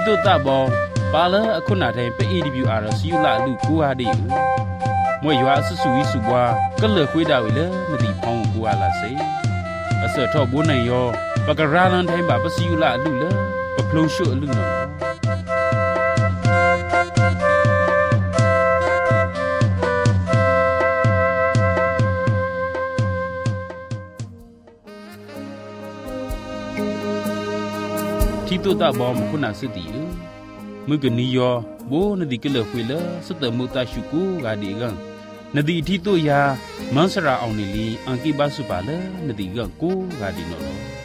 ตุตะบอปาละအခုနာတဲ့ပဲ AWR စီယူလာလူကိုဟာဒီမွေရွာဆဆူဝီစုဘွာကလခွေးတာဝီလေမတိဖောင်းကိုဟာလာစေအစထောဘိုးနိုင်ရောပကရာလန်တိုင်းပါပစီယူလာလူလေပဖလုံးရှုအလူနော်တီတုတဘောမခုနာစတီမကနီယောဘိုနဒီကလခွေလစတမုတရှုကူဂါဒီကံနဒီတီတုယာမန်စရာအောင်နီလီအန်ကိဘဆုပါလနဒီကကိုဂါဒီနော်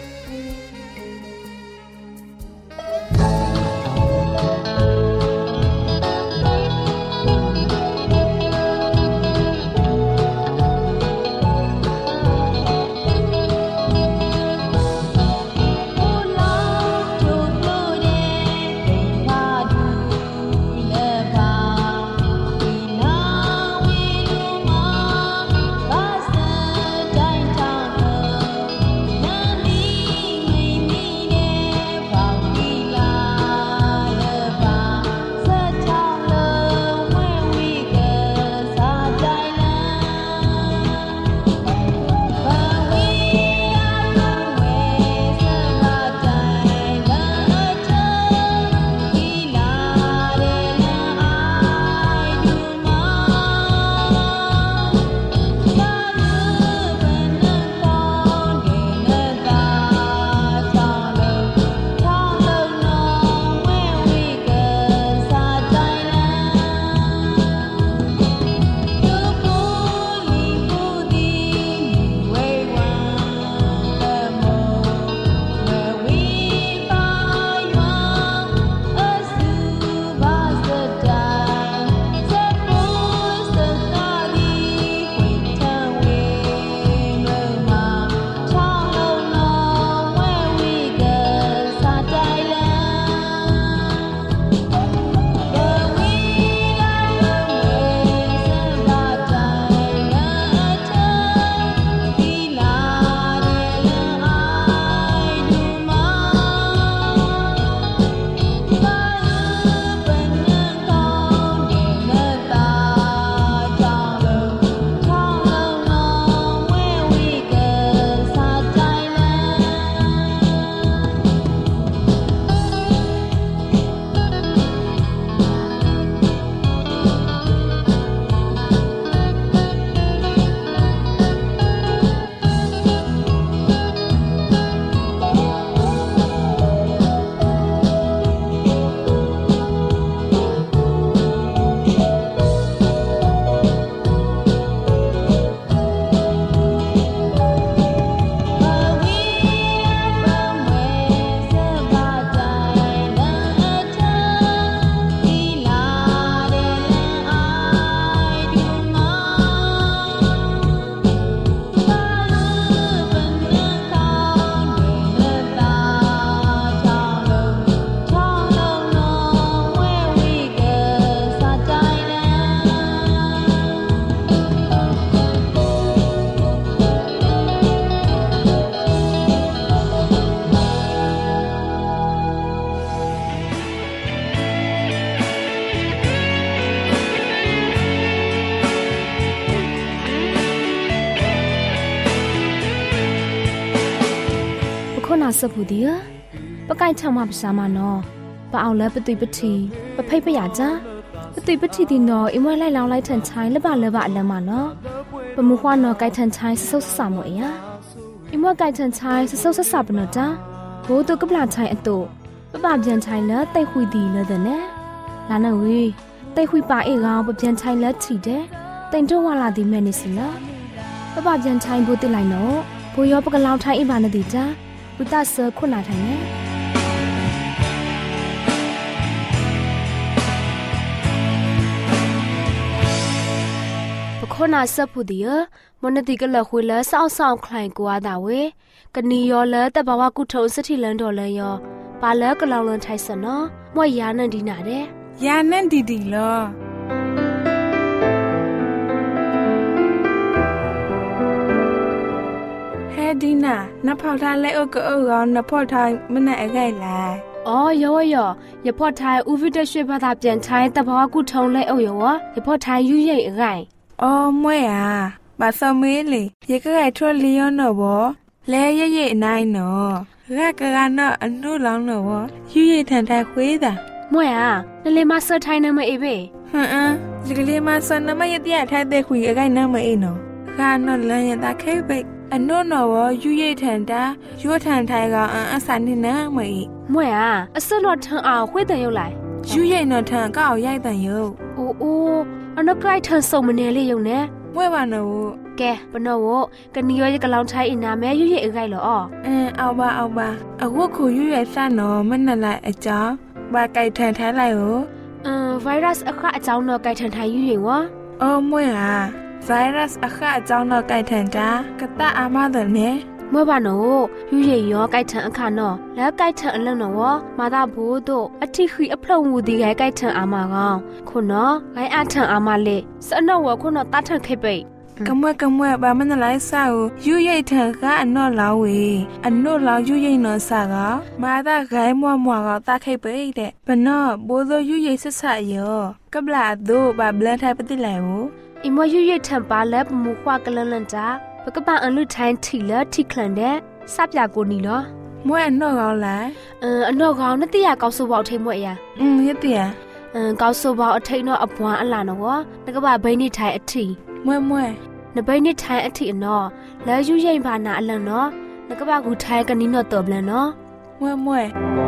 စပူဒီပကိုက်ချမပစာမနောပအောင်လဲပတိပတိပဖိတ်ပရကြပတိပတိဒီနောအမွဲလိုက်လောင်းလိုက်ထန်ချိုင်းလဘလဘအလမနောပမခွာနောကိုက်ထန်ချိုင်းဆုပ်ဆာမောအယာအမွဲကိုက်ထန်ချိုင်းဆုပ်ဆဆပနောတာဘိုးတုကပလာချိုင်းအတုပပပြန်ချိုင်းလဲတိတ်ခွီဒီလဲတဲ့နဲလာနဝေးတိတ်ခွီပါအေကောင်ပပြန်ချိုင်းလဲချီတဲ့တိန်တော့ဝလာဒီမဲနေစီလားပပပြန်ချိုင်းဘိုးတိလိုက်နောဘိုးရောပကလောင်ထိုင်းအိဘာနဒီတာဝိတဆာခုနာထိုင်နေပခေါနာဆပ်ဖူဒီယမနတိကလခွေလဆောက်ဆောင်ခလိုင်ကွာတာဝေကနီယောလတဘဝကုထုံစတိလန်တော်လယောပါလကလောင်လွန်ထိုင်စနောမွေယာနန်ဒီနာတဲ့ယာနန်ဒီဒီလောဒီနာနဖောက်ထားလဲအကောအောနဖောက်ထားမနဲ့အခိုက်လာอ๋อยอยอย่าพอทายอุวิเดช่วยภาษาเปลี่ยนใช้แต่เพราะว่ากูทงเลยเอาอยู่วะอย่าพอทายยุ่ยใหญ่ไงอ๋อมวยอ่ะบาสมิเลยยังก็ไอ้ทั่วเลี้ยวเนอะบ่แล้วเย่ๆนายเนอะแรกกันเนอะอันนู้นหลังเนอะบ่ยุ่ยๆทันทายคุยด่ะมวยอ่ะนั่นเลยมาเซอร์ไทยนะมาเอเบ้จิกเลยมาสนนะไม่ยัดยาทายได้คุยกันนะมาเอเนอะการนอนเลยยันตาแค่ไปอันนู้นเนอะบ่ยุ่ยๆทันตายั่วทันทายก็อันสันนี่นะมาเอมวยอ่ะอสลอดทังเอาคุยแต่อยู่ไหลยุ่ยๆนอนทังก็เอาใหญ่แต่อยู่โอ้อันนั้นใกล้เธอส่งมาเนี่ยเลยอยู่เนี่ยมวยว่าเนอะแกปนโวกันนี้ยกำลังใช้อินาแม่ยุ่ยๆไงเหรอเอาบาอาวุธขู่ยุ่ยๆซ่านเนอะมันนั่นแหละอาจารย์บาไก่แทนท้ายไรเหรอไวรัสอะค่ะอาจารย์เนอะไก่แทนท้ายยุ่ยๆวะมวยอ่ะไวรัสอะค่ะอาจารย์เนอะไก่แทนจ้ากะตาอามาเดเนี่ยเมื่อวานโนยุ่ยๆยอไก่แทนอะค่ะเนอะแล้วไก่แทนอันนั้นเนอะวะมาตาบูโตอธิคืออพลงวูดีไก่แทนอามากังคุณเนาะไก่อาแทนอามาเลสนอวะคุณเนาะตาแทนเคไปกำมือบามันอะไรสาวยุ่ยๆเธอก็อันนอลาวเวอันนอลาวยุ่ยๆนอสากะมาตาไกมัวก็ตาเคไปเดะปนอโบโซยุ่ยๆสะๆยอกะบลาโดบาเบลนไทยปฏิไหลวอิมยุ่ยๆทันปาและมูควากะลันจ้าปกบะอันลุทันทีละทีคลันเดะซับยากูนี่เนาะมวยอันนอลาวล่ะอันนอลาวนั่นติยาเกาสูบ่าวเทมวยยายะติยาเกาสูบ่าวอไทเนาะอบวาอะลาเนาะวะนกบะเบนี่ไทยอธิมวยนบายนิทายอธิเนาะแล้วยุ่ยๆบานาอลังเนาะนกบะกูไทยกันนี่เนาะตอบแล้วเนาะมวย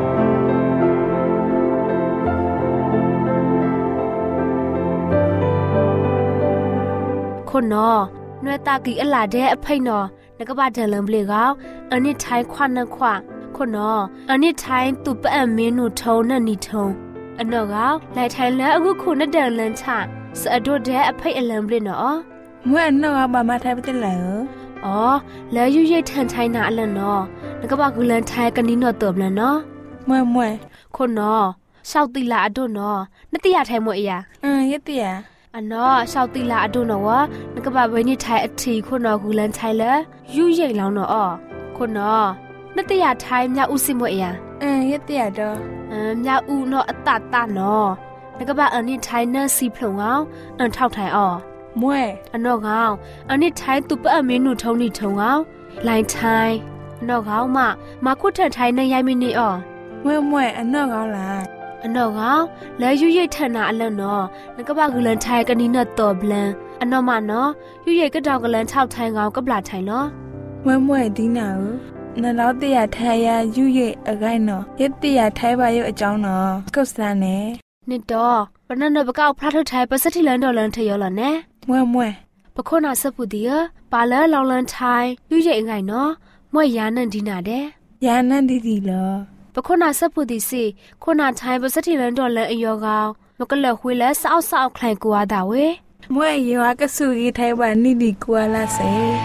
คนเนาะนวยตากีอลาเดอภัยเนาะนกบะเดลังเบลกาวอันนี้ไทยควันนะขวาคนเนาะอันนี้ไทยตุปะเมนูทองนั่นนี่ทองอันเนาะกาวไลไทยแล้วกูคุณน่ะเดลันชาสะดดเดอภัยอลังเบลเนาะมวยอันนอกบามาไทยไปได้เหรอแล้วยุ่ยๆทันไทยนาอลันเนาะแล้วก็บอกกูเลินไทยกันนี่เนาะตบแล้วเนาะมวยคนเนาะชาวตีลาอดเนาะนติยาไทยหมดอียยะติยาอันเนาะชาวตีลาอดเนาะวะแล้วก็บอกไว้นี่ไทยอธิคนเนาะกูเลินไทยแล้วยุ่ยๆแล้วเนาะคนเนาะนติยาไทยမြอุสิหมดอียยะติยาดอမြอุเนาะอตตะเนาะแล้วก็บอกอันนี้ไทยเนาะสีพลงเอาเท่าไทยมวยอันนอกเอาอันนี้ไทยตุปะเมนูทงนี่ทงเอาไลน์ไทยนอกเอามาคุดไทยในยายมินี่มวยอันนอกเอาล่ะอันนอกเอาแล้วยุ่ยๆทันนาอลันเนาะแล้วก็บอกกูเลินไทยกันนี่เนาะตอบลันอันนอกมาเนาะยุ่ยๆก็ดาวกันลันชาวไทยเงาก็บลาไทยเนาะมวยดีหนาวนั่นแล้วเตียไทยยุ่ยๆอะไรเนาะยัดเตียไทยไปอยู่အကြောင်းเนาะก็สานเนี่ยนี่ดอปนันเนาะบกเอาพระทุไทยประสิทธิลันดอลันเทยอละเน่มวยปะโคนาสับปุดีปาเลลองลันไทยยุ่ยๆไงเนาะมวยยานันดีนาเดยานันดีเหรอปะโคนาสับปุดีสิโคนาไทยประสิทธิลันดอลันอยอกาวมกะเลหุยและสาวๆใครกลัวดาเวมวยยากะสุกีไทยวันนี่ดีกว่าละเซ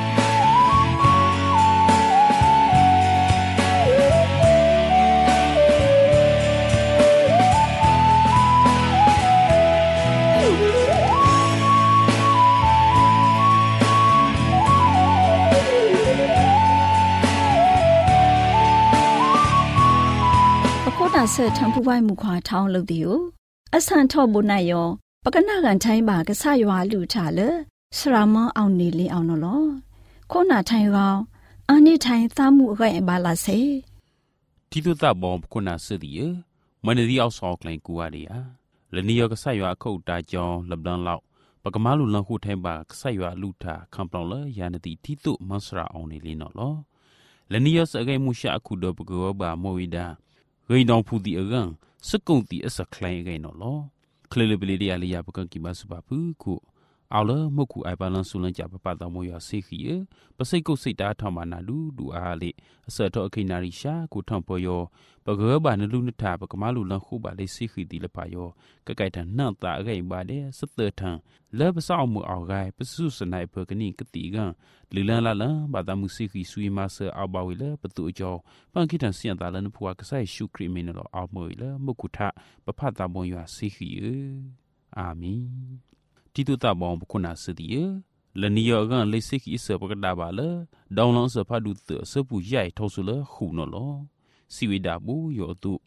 เสทังผู้ไว้หมู่ขวาท้องลูกดิวอสันทอบุนายอปกนากันไทยบากะสะยวาลูชาเลสรามเอานีลีเอานอลอโคนาไทยเราอันนี้ไทยตามูไกบาลาเซที่ตุตาบอมโคนาสดีมันดีเอาซอกไลกูอาเดียและนี่ยกะสะยวาเข้าตาจอลับดังเล่าปกมาลุลังหูไทยบากสะยวาลูทาคำปลองเลยยานติที่ตุมัสราเอานีลีนอลอและนี่ยสะไกมุชะคุดบกวบาโมวิดาเรียนองผู้ดีเรื่องสกุลตีอสักใครไงนอลอเคลเลเบลีเดียลียาปกันกิมาสุบาพูกูเอาละมกูไอปาลันสุลันจับปะตามวยาเซขีปะไซกุสิตาทามานาดูอาเลเสตอคินาริชากูทำปยปะเกบานลุนทาปะกมาลุลังคูบาเลเซขีดีละปายกะไกทันนังตาไกบาเดสเตอร์ทังและภาษาอมูเอาไกปะสุสนายเปกนี่กติกันลือลันละลันบาตามุเซขีสุยมาเซอาบาวิเลปะตุจอปังคิทันเสียนตาลันพัวกะไซชูคริเมนลเอามวยละมกุทะปะพาตามวยาเซขีอามีที่ตุตาบองบุคนาสติและนิยกันเลสิกิเสปกดาบาลดาวลังสภาดุตเสปุใหญ่ทอสุลหูนอลสิวิดาบูยอตุ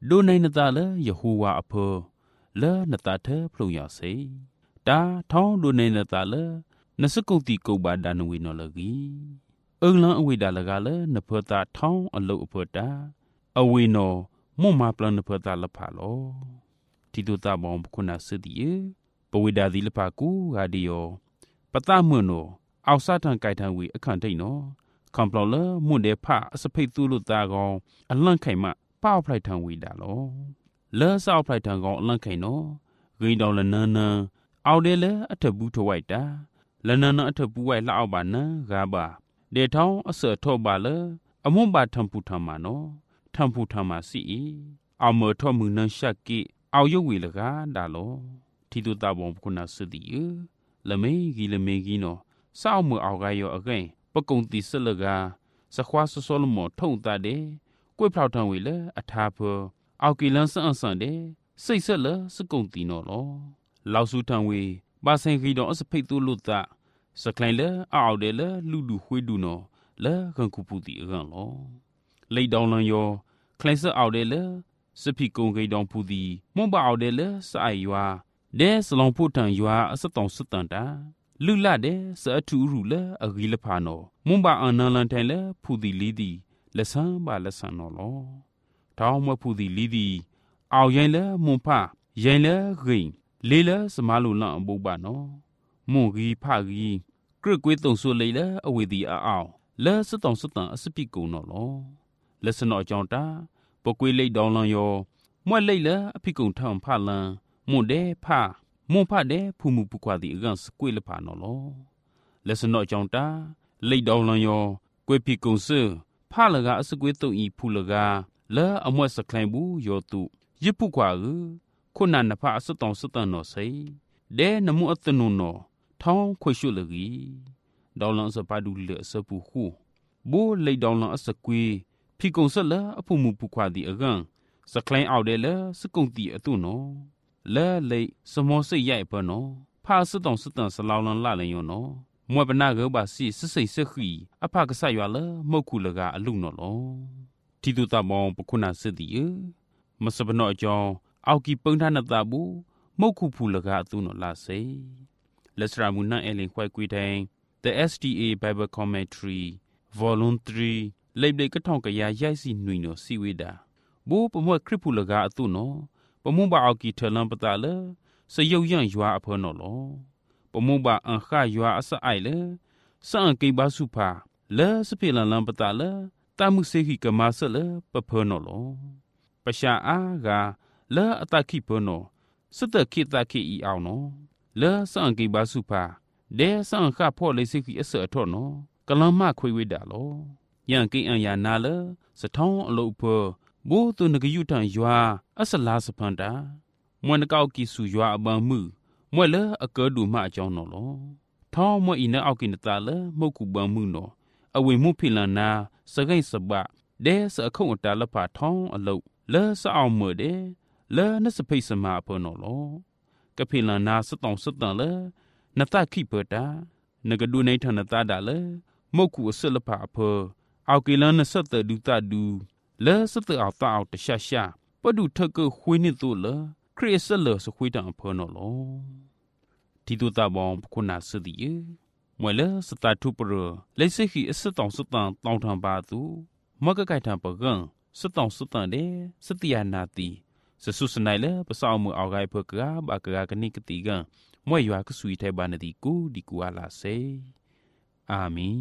ดูในนตาเลยยะฮูวาอเพอเลนตาเธอพลุงยาเสตาท้องดูในนตาเลยนสกุติกูบาดานวินอลกีลังอวิดาลกาเลยนเพอตาท้องอโลอเพอตาอวิโนมุมาปลันนเพอตาละพาโลทิตุตาบองคุณาสติปวิดาดิลปากูกาดิโอปตามโนเอาซาทังไกทังวีอคันไทโนคำปลอเลมุนเดพะสเปตุลุตากองอลังไขมะป้าวไพรทังวีดาโลเลสาวไพรทังกองอลังไขโนกินดอลนนเอาเดเลอัฐบุทไวตาลนนอัฐบุไวลาเอาบานะกาบาเดท้องอเสทอบาเลอมุบาทัมพุธามาโนทัมพุธามาสีเอาเมทอมือนันชักกิเอายกวีลกาดาโลทิตุตาบองคุณาสติละเมกีโนสาวมือเอากายอเกนปกงติสลกาสควาสโซลโมท่งตาเดกวยพลาวทังวีเลอทาเพอเอากีลันสันเดစိတ်ဆက်လစကုံတီနော်လောလောက်စုထံဝေဘာဆိုင်ခီတော့အစဖိတ်သူလို့တာစကလိုင်းလေအောက်တယ်လေလူခွေးဒူနော်လေကန်ခုပူတီအကန်လောလိတ်တောင်းလန်ယောခလိုင်းစအောက်တယ်လေစဖိကုံခိတောင်ပူတီမွန်ပါအောက်တယ်လေစအိုင်ရွာဒဲစလောင်ဖို့တန်ရွာအစတောင်စတန်တာလူလာတဲ့စအထူရူလေအဂီလဖာနော်မွန်ပါအနန်လန်ထိုင်လေဖူတီလီတီလက်ဆန်းပါလက်ဆန်းနော်လောတောင်းမဖူတီလီတီเอายังเลมุนพายังเลกินเลสมาลุลังบุบานอมุงกีพากีกรึกวยตงสุเลยเลอเวดีเอาเลสตองสตังอสปิกุนอลอเลสนอจองตาปกวยเลยดองลังยอมวยเลยเลอปิกุนทังพาลังมุนเดพามุนพาเดผู้มุปุควาติอกันสกวยเลพานอลอเลสนอจองตาเลยดองลังยอกวยปิกุนเซพาลกาสกวยตงอีผู้ลกาเลอมวยสคลายบูยอตุยิปุกว่าคุณนันพาสตองสตันนอไซเดนมุอัตโนนอท้องควยชุลกีดาวลังสปาดูเลสปูคูบูเลยดาวลังสกวีพี่กงสละอพุมุปุควาดีอกันสคลายเอาเดลสกงตีอตุนอเลเลยสมอสใหญ่ปนอพาสตองสตันสลาวลังลาเลยอนอมวยปนากบาสีสใสสขีอภากษายวะละมกุลกาอลุนอลอทิตุตาบองปคุณาสติมสบนอจอเอากีปงทานตาบูมกุพูลกาตุนลาเซเลสรามุนนาเอลินควายกุยแดง The SDA Bible Commentary Volume 3လေဘလေကထောင်ကရရိုက်စီနှွိနောစီဝေတာဘူပမွက်ခရစ်ဖူလကအတုနောပမုံပါအော်ကီထလန်ပတာလေစယုတ်ရန်ရွာအဖောနော်လောပမုံပါအန်ခရွာအစအိုင်လေစံကေဘာစုဖာလဲစဖေလန်လန်ပတာလေတမှုစေခိကမဆလေပဖောနော်လောပရှာအားကလဲအတခိဖောနော်စတခိတခိအီအောင်နော်လဲစံကေဘာစုဖာဒဲစံခဖောလေစေခိအစအထောနော်ကလမခွေဝိတာလောယန်ကိအန်ယာနာလစထောင်းအလုတ်ဖောဘူတုနဂယုထံရွာအစလာစဖန်တာမွန်ကောက်ကီဆူရွာအပန်မှုမွဲ့လအကဲဒူမအကြောင်းနော်လောထောင်းမွဲ့ဤနအောက်ကိနတာလမုတ်ကူပန်မှုနော်အဝေမှုဖိလန်နာစကိတ်စပဒဲစအခုံအတာလဖာထောင်းအလုတ်လဲစအောင်မွဲ့တဲ့လဲနစဖိတ်စမအဖောနော်လောကဖိလန်နာစတောင်စတန်လဲနတခိပတာနဂဒူနေထနတာဒါလဲမုတ်ကူအစလဖာအဖောအောက်ကီလန်နစတဒူတာဒူလဲစတအောက်တာအောက်တရှာရှာပဒုထကခွေးနစ်တို့လခရစ်စလစခွေးတံဖောနော်လောတီတူတာဘောင်ခုနာစဒီမွဲလဲစတာထုပရလက်စခိအစတောင်စတန်တောင်ထံပါသူမကကိုက်ထံပကံစတောင်စတန်တဲ့စတိယနာတိစဆုစနိုင်လဲပစောင်းမှုအောက်ကိုက်ဖကဘာကကနိကတိကမွဲရွာကဆွေထဲပါနတိကိုဒီကူအလာစေအာမင်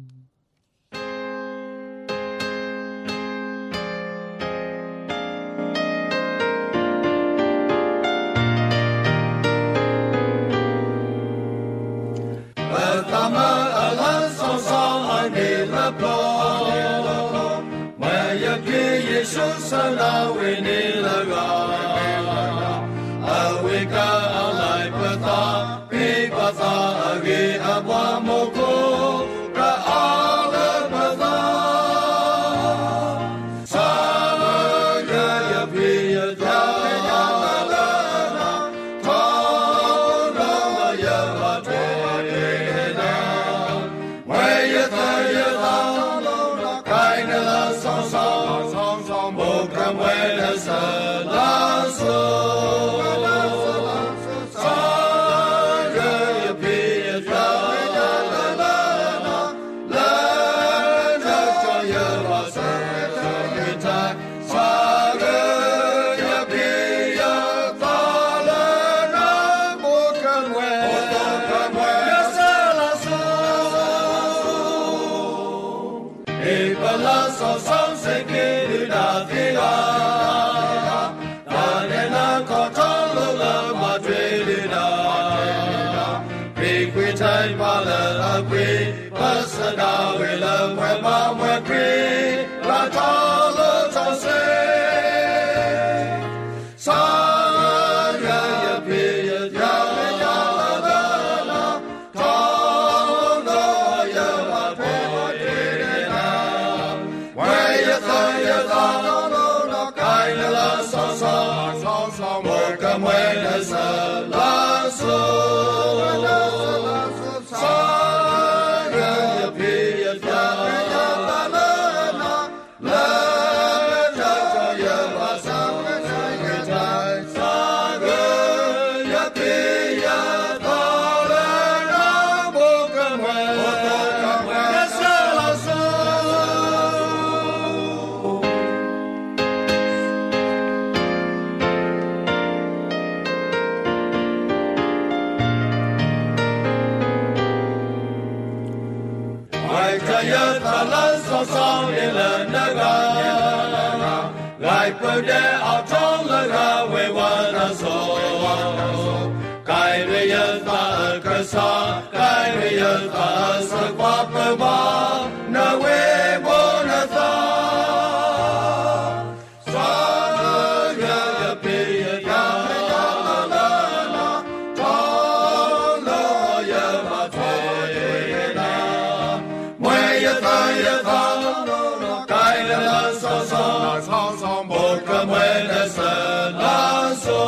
ဆလာဝေနေလကအဝေကအလိုက်ပသာပိပသာအဂေအဘွားမောကိုကအားလပသာသာရယဖေယသာယာလာနာသောလောမယဝတေနာဝေယသယသာလုံးခိုင်နလဆောဆောWhere the sun ဆောင်စိတ်ကေဒါတိကာဒါနဲ့နာခေါ်ထောင်းလို့လာမတွေ့တာဘေခွေတိုင်းပါလာအကွေပတ်စနာဝေလဝဲမမွဲခွေလာတော်လို့သောစေစာရရပြေရရလာလာလာထောင်းလို့ရပါပေါ်တယ်နာဝဲရသာရသာလို့တော့ကိုင်းလာဆောဆောမောကမွဲနဆလာဆိုPut out on the way one so Kyrian Kasa Kyrian Kasa Papa No way bonatha Saga Pia Yama Tolo Yama Toyena Moyata Yata Kyrian Sasa When the sun lies so,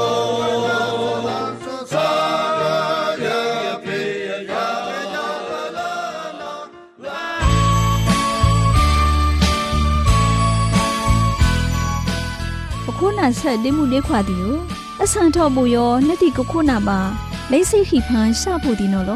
Kokona said, Demu de Quadio, a Santa Boyo, Neti Kokona ba, Lacy Hipan, Sapudinolo.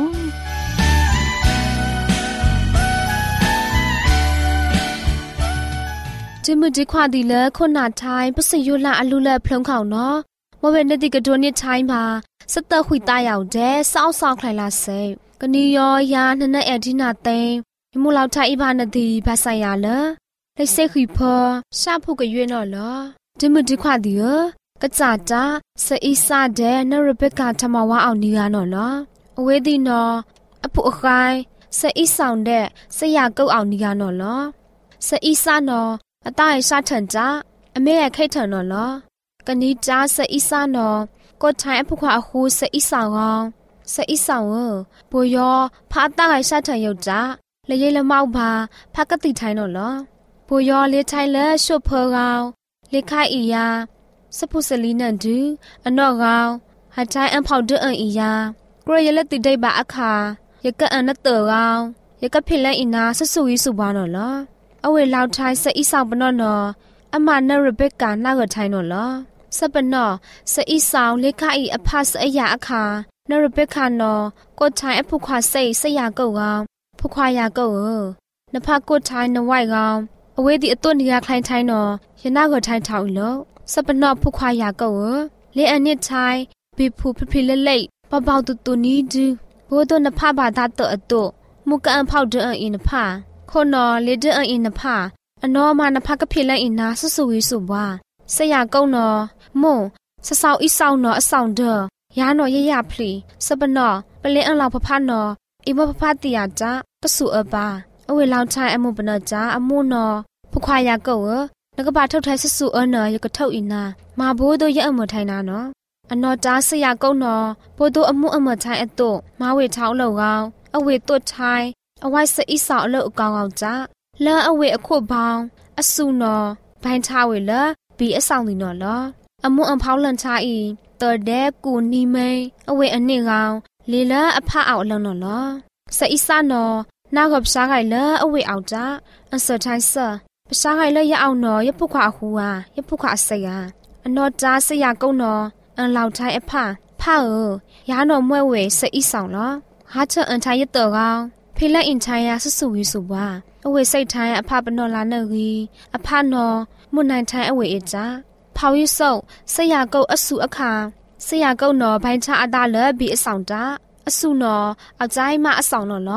จิมุดิควาดีเลคนนาไทยปะสยุละอลุเลพลงเขาเนาะว่าเวนดิกะโดนี่ไทยมาสะเตอขุยตายาวแดซาวๆใครลาเซกะนียอยานะนะแอดินาเตยมุลาวไทยอีบานะดีภาษายาเลไลเซขุยพอชาพูกะยวยเนาะลอจิมุดิควาดีกะจาจาสะอีซาเดนรเบกาทมาวาเอานียาเนาะลออเวดีเนาะอปุอไคสะอีซาวเดสะยาเก้าเอานียาเนาะลอสะอีซาเนาะအတိုင်းရှာထန်ကြအမေရဲ့ခိတ်ထန်နော်လောကနီကြားစအီစာနော်ကိုထိုင်အဖခွာအခုစအီဆောင်အောင်စအီဆောင်ဘိုယောဖာတိုင်းရှာထန်ရုတ်ကြလေရလမောက်ပါဖကတိထိုင်နော်လောဘိုယောလေထိုင်လဲရှုပ်ဖောကောင်လေခိုင်အီယာစပုစလီနန်ဒူအနော့ကောင်ဟထိုင်အဖောက်ဒွအန်အီယာကရရလက်တိဒိတ်ပါအခါရကအန်နတောကောင်ရကဖိလဲအင်နာဆဆူဝီစုပါနော်လောအဝေလောက်ထိုင်းစအီဆောင်ပနော့နော်အမနရဘက်ကနာကထိုင်းနော်လောစပနော့စအီဆောင်လေခအီအဖတ်အရာအခါနရဘက်ခါနော်ကိုထိုင်းအဖုခွာစိတ်စရကုတ်ကောင်ဖုခွာရကုတ်နဖကိုထိုင်းနဝိုက်ကောင်အဝေးဒီအတွနေရခိုင်ထိုင်းနော်ယနာကထိုင်းထောက်လို့စပနော့ဖုခွာရကုတ်လေအနစ်ထိုင်းဘီဖူဖဖိလလိတ်ပပောက်တူနီဒူဘိုးတို့နဖဘာသာတော့အတော့မူကန်ဖောက်တဲ့အင်းနဖခေါနော်လေတဲ့အင်းနဖအနော်မနဖကဖိလိုက်အင်းနာဆဆူဝီစုဘွာဆရာကုန်းနော်မွန်ဆဆောက်အီဆောင်နော်အဆောင်ဒရာနော်ရရဖလီစပနော့ပလင်းအလောက်ဖဖနော်အိမဖဖတီယာကြကဆူအပါအဝေလောင်ချိုင်အမှုပနော့ကြအမှုနော်ဖခွာရကုတ်နကပါထုတ်ထိုင်ဆဆူအနော်ရကထုတ်အင်းနာမဘိုးတို့ရအမထိုင်နာနော်အနော်တာဆရာကုန်းနော်ဘိုးတို့အမှုအမထိုင်အတော့မဝေထောင်းလောက်ကောင်အဝေတွတ်ထိုင်အဝိုက်စအီဆောင်အလုတ်အကောင်ကောင်ကြလဲအဝေအခုဘောင်အဆူနော်ဘိုင်းချဝေလဘီအဆောင်ဒီနော်လောအမွန်အဖောင်းလန်ချာဤတော်တဲ့ကူနီမိန်အဝေအနစ်ကောင်လေလအဖအောင်အလုံးနော်လောစအီဆာနော်နာကပရှားခိုင်လအဝေအောင်ကြအစထိုင်းဆပရှားခိုင်လရအောင်နော်ရပုခွာဟူဟာရပုခွာဆေယာအနော်ကြားဆရာကုန်းနော်အန်လောက်ထိုင်းအဖရာနော်မွဲဝေစအီဆောင်လောဟာချအန်ထိုင်းရတော်ကောင်ဖိလက်အင်ချိုင်ယာဆဆူဝီစုဘွာအဝေစိတ်ထိုင်းအဖပနော်လာနေကြီးအဖနော်မွန်နိုင်ထိုင်းအဝေအကြဖောင်ရဆုပ်ဆရာကုတ်အဆူအခါဆရာကုတ်နော်ဘိုင်းချအတာလဘီအဆောင်တာအဆူနော်အကြိုင်းမအဆောင်နော်လောစ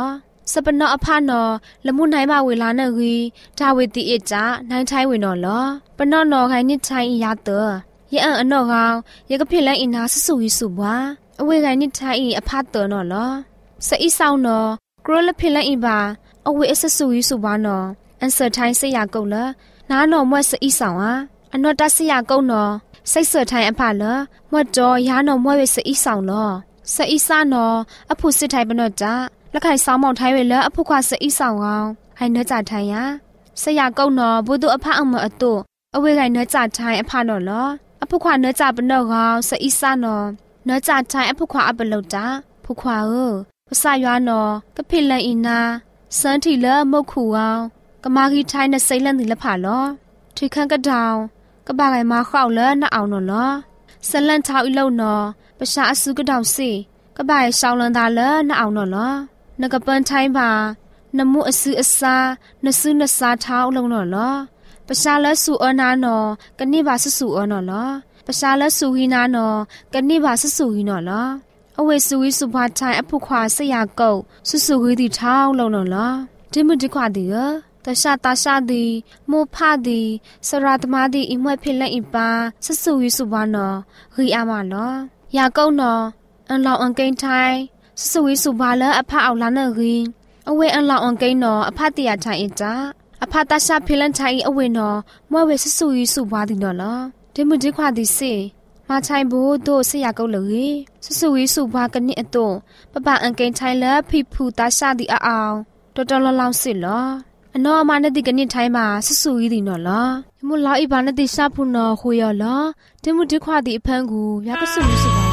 สปนออพานอละมุนไหนมาเวลานะรีดาเวติเอจานายไทยเวนอลอปนอนอไคนิไทยยาเตอยะอันอนอเยกะเพลันอินาสสุวิสุบวาอเวไคนิไทยอพาเตอนอลอสะอีซาวนอกรละเพลันอิบาอเวอสสุวิสุบานออันเซอร์ไทยเสยากุละนาหนอมวสะอีซาวอันนอตัสยากุนอไซเซอร์ไทยอพาละมวจอยาหนอมวเวสะอีซาวลอสะอีซานออพุสิไทยปนอจาละไข่สาวมองไทยเวลอพุควาสะอีซาวเอาให้เนื้อจ่าไทยยะสยากุนอบุตุอพาอังมอตุอเวไคเนื้อจ่าไทยอพานอลออพุควาเนื้อจ่าปนอเอาสะอีซานอเนื้อจ่าไทยอพุควาอปโลจาพุควาภาษายานอกะเพลันอินาสันติละมกคูเอากะมากีไทยนะไซลันติละผาลอทุคันกะดาวกะบาไกมาเข้าละนะเอานอลอสลันทาวอีโลนอประชาอสุกะดาวสิกะบายชาวลันดาละนะเอานอลอนกะปันไทยบานมุอสืออสานซึนสาทาวลงนอลอประชาละสุอานานอกะนิบาสสุอนอลอประชาละสุหินานอกะนิบาสสุหินอลออเวสุวิสุภาไทยอภุควาสยาเกาสุสุวิติท้าวลงนอลอดิมุดิควาดิเอตชาตาชาดีโมพาดีสราตมาดีอิมวยเพลันอิปาสุสุวิสุบานอรีอามาลอยาเกานออันลองอังเกนไทยสุสุวิสุบาละอภาเอาลานรีอเวอันลองอังเกนนออภาติยาไทยอิจาอภาตาชาเพลันไทยอเวนอมวเวสุสุวิสุบาดินอลอดิมุดิควาดิเซมาไทยโบโดสยาเกาเลยสุสุวิสุบากันนี่อโตปะปะอังเกนไทยละพิภูตาชาดิอาเอาตอตอลลาวสิลออนอมานติกันนี่ไทยมาสุสุวิดินอลอมุลาอิบานติชาพุนอคุยอลอดิมุดิควาดิอพังกูยากสุวิสุบา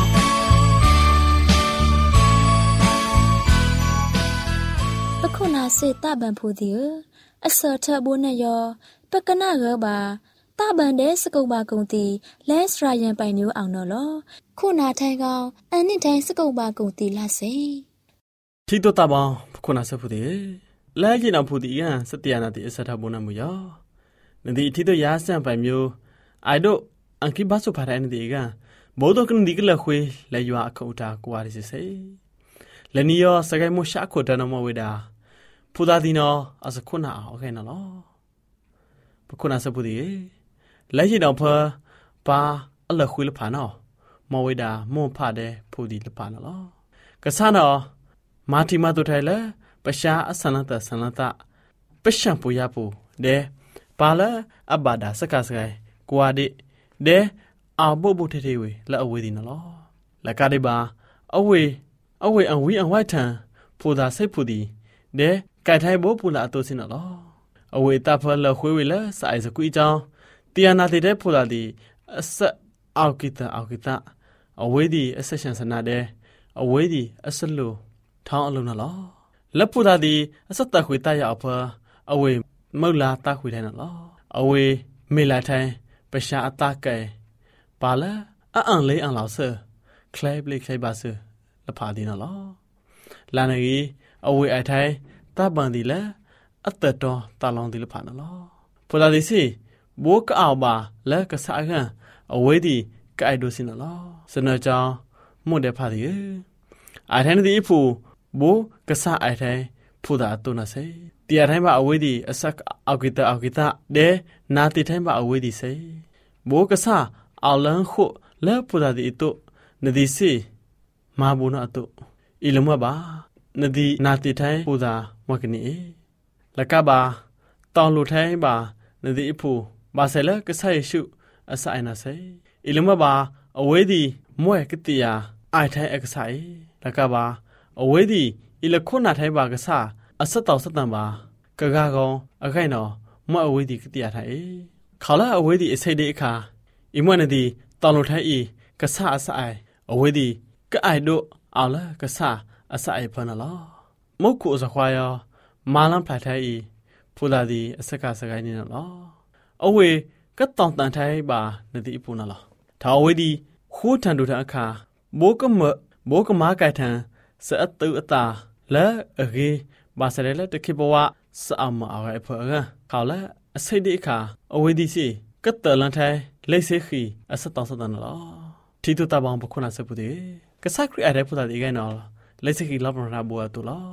ปะคุณาเสตะบันพูดิอเสทะโบนยอปะกะนะเรบาตาบันเดสกุบากุงตีเลสรายันไปนิวเอานอลอခုနာထိုင်ကောင်အန်နစ်တိုင်းစကုပ်ပါကုန်တီလာစေထီတိုတာဘောခုနာဆဖူဒီလဲကျင်အောင်ဖူဒီယန်စတျာနာတိအစထဘုံနမူယောနဒီထီတိုရာဆန်ပိုင်မျိုးအိုင်ဒိုအန်ကိဘဆုဖာရန်ဒီကဘောဒကန်ဒီကလခွေလဲရွာအခုတာကွာရစေလဲနီယောစကိုင်မရှာခုတနမဝေတာဖူဒါဒီနောအစခုနာโอเคနော်ပခုနာဆဖူဒီလဲကျင်အောင်ဖာပါအလခွေလဖာနော်မဝေတာမွန်ဖတဲ့ဖူဒီလဖာနော်ကဆာနော်မာတီမာတိုထိုင်လဲပရှာအဆနတဆနတပရှံပူရပူဒဲပါလာအဘာဒါစကစကိုင်ကွာဒီဒဲအဘောဘုထေထေဝေလဲအဝေဒီနော်လကဒီပါအဝေအဝီအဝိုက်ထံဖူသာစိတ်ဖူဒီဒဲကြိုက်ထိုင်ဘောပူလာအတူစင်နော်အဝေတာဖလခွေးဝေလဲဆိုင်စကွီကြောင်းတီယနာတိတဲ့ဖူလာဒီအဆက်အောက်ကိတအဝေဒီအဆက်ရှန်စနာတဲ့အဝေဒီအစလူထောင်းအလုံးနော်လက်ဖူသာဒီအဆက်တခွေတရအဖအဝေမုတ်လာတခွေထိုင်နော်အဝေမေလာထိုင်ပရှာအတကဲပါလာအန်လေးအန်လောက်ဆခလိုက်ပလိခိုင်ပါဆလဖာဒီနော်လာနေအဝေအထိုင်တပန်ဒီလဲအတတော်တလောင်းဒီလဖာနော်ဖူသာဒီစီဘိုးကအောက်ပါလက်ကစားကန်အဝေဒီကအိုက်ဒိုစင်နော်စနကြောင်းမွတ်တဲ့ဖာဒီအထိုင်ဒီဖူဘိုးကစားအထိုင်ဖူသာတုနစေတရားထိုင်ပါအဝေဒီအဆက်အောက်ကိတဒဲနာတိထိုင်ပါအဝေဒီစေဘိုးကစားအောက်လန်းခုလဲဖူသာဒီတုနဒီစီမာဘူနာတုအီလမဘာနဒီနာတိထိုင်ဖူသာမကနီလကဘာတောင်းလူထိုင်ပါနဒီအဖူဘာဆဲလကဆိုင်ရှုအဆိုင်နာစေအီလမဘာအဝေဒီမွဲကတိယာအိုင်ထိုင်အကဆိုင်လကဘာအဝေဒီအီလခုနာထိုင်ပါကစားအဆက်တော်စတန်ပါကကာကောင်အခိုင်နော်မွဲအဝေဒီကတိယာထိုင်ခေါလာအဝေဒီအစိတ်ဒီအခါအီမွဲနဒီတောင်းလူထိုင်ဤကစားအဆိုင်အဝေဒီကအိုင်ဒိုအော်လာကစားအဆိုင်ဖနလောမုတ်ခုစခွာယောမာလန်ဖတ်ထိုင်ဤဖူလာဒီအစက်ကစကိုင်းနေနော်အဝေကတောင်းတန်ထိုင်ပါနဒီပူနလောထာဝေဒီခိုးထန်တို့တဲ့အခါဘိုးကမာကထန်စအတူအတာလဲအကြီးဘာစရဲလက်တခိဘဝစအမအဝဲဖောခေါလာအစိတ်ဒီအခါအဝေဒီစီကတ်တလန်ထိုင်လိစေခီအစတောင်းစတန်လောတီတူတာဘောင်ပခုနာစပူဒီကစခရီအရဲပူတာဒီကဲနော်လိစေခီလောက်မနာဘူအတူလော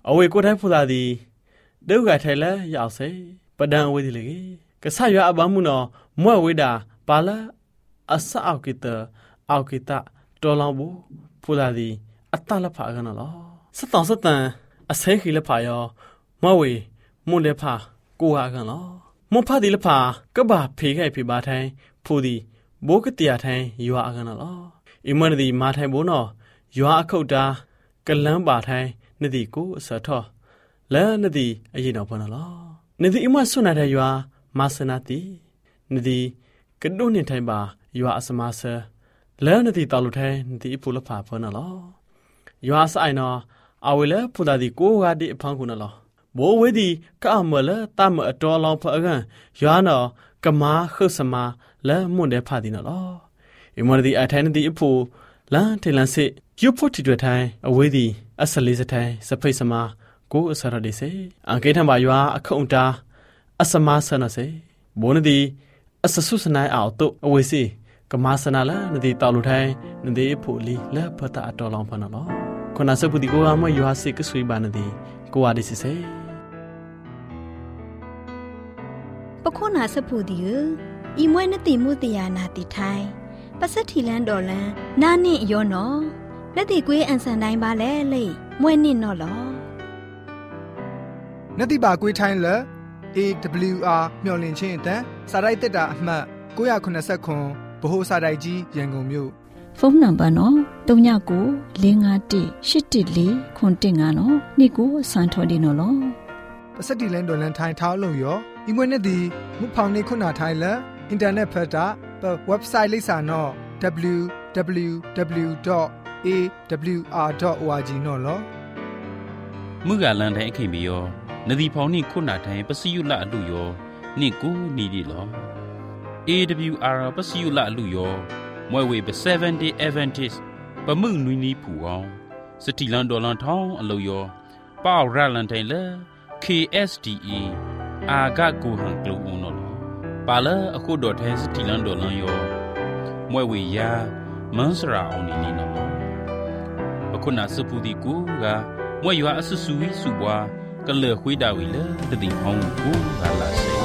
အဝေကိုတိုင်းဖူလာသည်ဒုက္ခထိုင်လဲရောက်စေပဒံအဝေးဒီလေကဆရွာအပမှုနော်မွဲ့ဝေးတာပါလာအစအောက်ကိတအောက်ကိတတော်လောင်ဘူးဖူလာသည်အတလဖာကနော်လောစတောင်စတန်အဆဲခီလဖာယောမဝေမွန်လေဖာကိုဟာကန်လောမွန်ဖာဒီလဖာကဘာဖေခိုင်ဖေပါထိုင်ဖူဒီဘိုးကတရာထိုင်ရွာကန်လောအီမန်ဒီမာထိုင်ဘိုးနော်ရွာအခုတ်တာကလန်းပါထိုင်နဒီကိုအစထောလဲနဒီအရင်တော့ဖနော်လောနဒီအမဆွနာတဲ့ရွာမာစနာတီနဒီကဒုန်နေထိုင်ပါရွာအစမဆာလဲနဒီတော်လူထိုင်နဒီဖူလဖာဖနော်လောရွာဆိုင်နော်အဝေလဲဖူတာဒီကိုဟာဒီအဖန်ခုနော်လောဘိုးဝေဒီကာမလဲတမအတော်လောင်ဖအကန်ရွာနော်ကမာခုစမလဲမွန်တဲ့ဖာဒီနော်လောအမဒီအထိုင်နဒီအဖူလန်ထေလန်စစ်ယူဖို့တီတွေထိုင်အဝေးဒီအစလေးစထိုင်စဖိတ်စမကိုအစရဒီစေအကေထံပါရွာအခုံတာအစမဆနစေဘိုးနဒီအစဆုစနိုင်အောင်တို့အဝေးစီကမာစနာလာနဒီတောက်လူထိုင်နဒီအဖို့လီလက်ဖတာအတော်လောင်ဖနော်ခုနစပူဒီကိုအမရွာစစ်ကဆွေးပါနဒီကိုဝါဒီစီစေပခုနာစပူဒီဤမွဲနတိမှုတယာနာတိထိုင်ပစတိလန်တော်လန်နာနိယောနောလက်တိကွေးအန်ဆန်တိုင်းပါလေလေမွဲနစ်နော်လောနတိပါကွေးထိုင်းလ AWR မျော်လင့်ခြင်းအတန်းစာရိုက်တက်တာအမှတ်989ဗဟိုစာရိုက်ကြီးရန်ကုန်မြို့ဖုန်းနံပါတ်နော်39951814နော်နေ့ကိုစံထော်ဒီနော်လောပစတိလန်ဒေါ်လန်ထိုင်းထောင်းလို့ရောအင်္ဂွေနဲ့ဒီမူဖောင်နေခုနာထိုင်းလအင်တာနက်ဖတ်တာwebsite လိပ်စာနော် www.awr.org နော်လောမူကလန်တဲ့အခင်မီယောနဒီဖောင်နိခုနာထိုင်ပစီယုလအလူယောနိကိုနီဒီလော AWR ပစီယုလအလူယောမွဲဝေပ7 day Adventist ပမှုနွီနီဖူအောင်စတီလန်ဒေါ်လန်ထောင်းအလူယောပေါရလန်တိုင်လေ KSDE အာဂကူဟန်ကလူဦးနော်ပါလာအခုတော်ထဲစတီလန်ဒေါ်လန်ယောမွဲဝေယာမန်စရာအောင်နီနော်အခုနာစပူဒီကူကမွဲရွာအဆဆူဝီစုပွားကလေခွေးတာဝီလေတတိဟောင်းကူကလာစေ